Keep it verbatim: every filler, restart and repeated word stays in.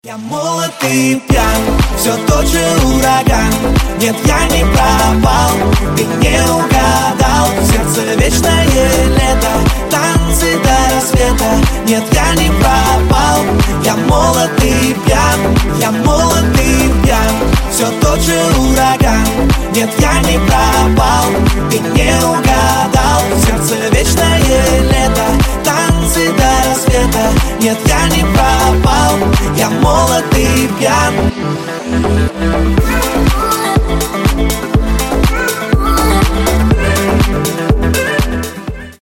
Я молод и пьян, все тот же ураган. Нет, я не пропал, ты не угадал. В сердце вечное лето, танцы до рассвета. Нет, я не пропал, я молод и пьян. Я молод и пьян, все тот же ураган. Нет, я не пропал, ты не угадал. В сердце вечное лето, танцы до рассвета. Нет, я не пропал, я молод и пьян.